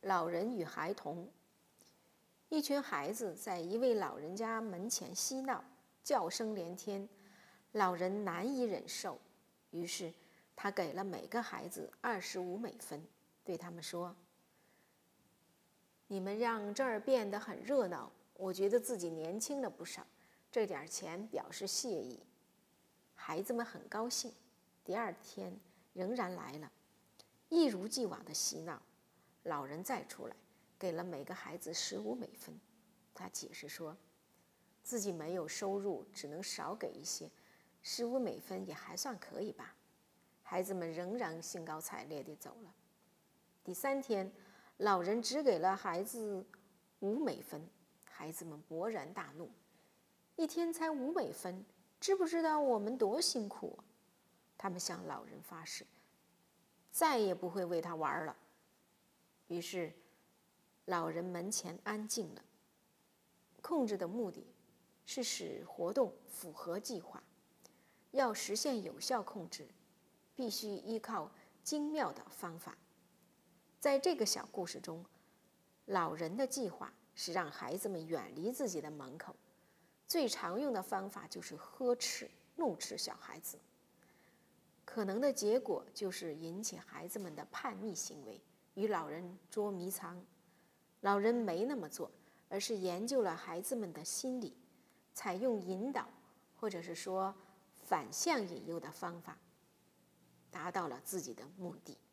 老人与孩童。一群孩子在一位老人家门前嬉闹，叫声连天，老人难以忍受，于是他给了每个孩子25美分，对他们说：你们让这儿变得很热闹，我觉得自己年轻了不少，这点钱表示谢意。孩子们很高兴，第二天仍然来了，一如既往的嬉闹。老人再出来，给了每个孩子15美分。他解释说，自己没有收入，只能少给一些，15美分也还算可以吧。孩子们仍然兴高采烈地走了。第3天，老人只给了孩子5美分，孩子们勃然大怒，一天才5美分，知不知道我们多辛苦啊？他们向老人发誓，再也不会为他玩了。于是，老人门前安静了。控制的目的是使活动符合计划。要实现有效控制，必须依靠精妙的方法。在这个小故事中，老人的计划是让孩子们远离自己的门口。最常用的方法就是呵斥、怒斥小孩子。可能的结果就是引起孩子们的叛逆行为，与老人捉迷藏。老人没那么做，而是研究了孩子们的心理，采用引导或者是说反向引诱的方法，达到了自己的目的。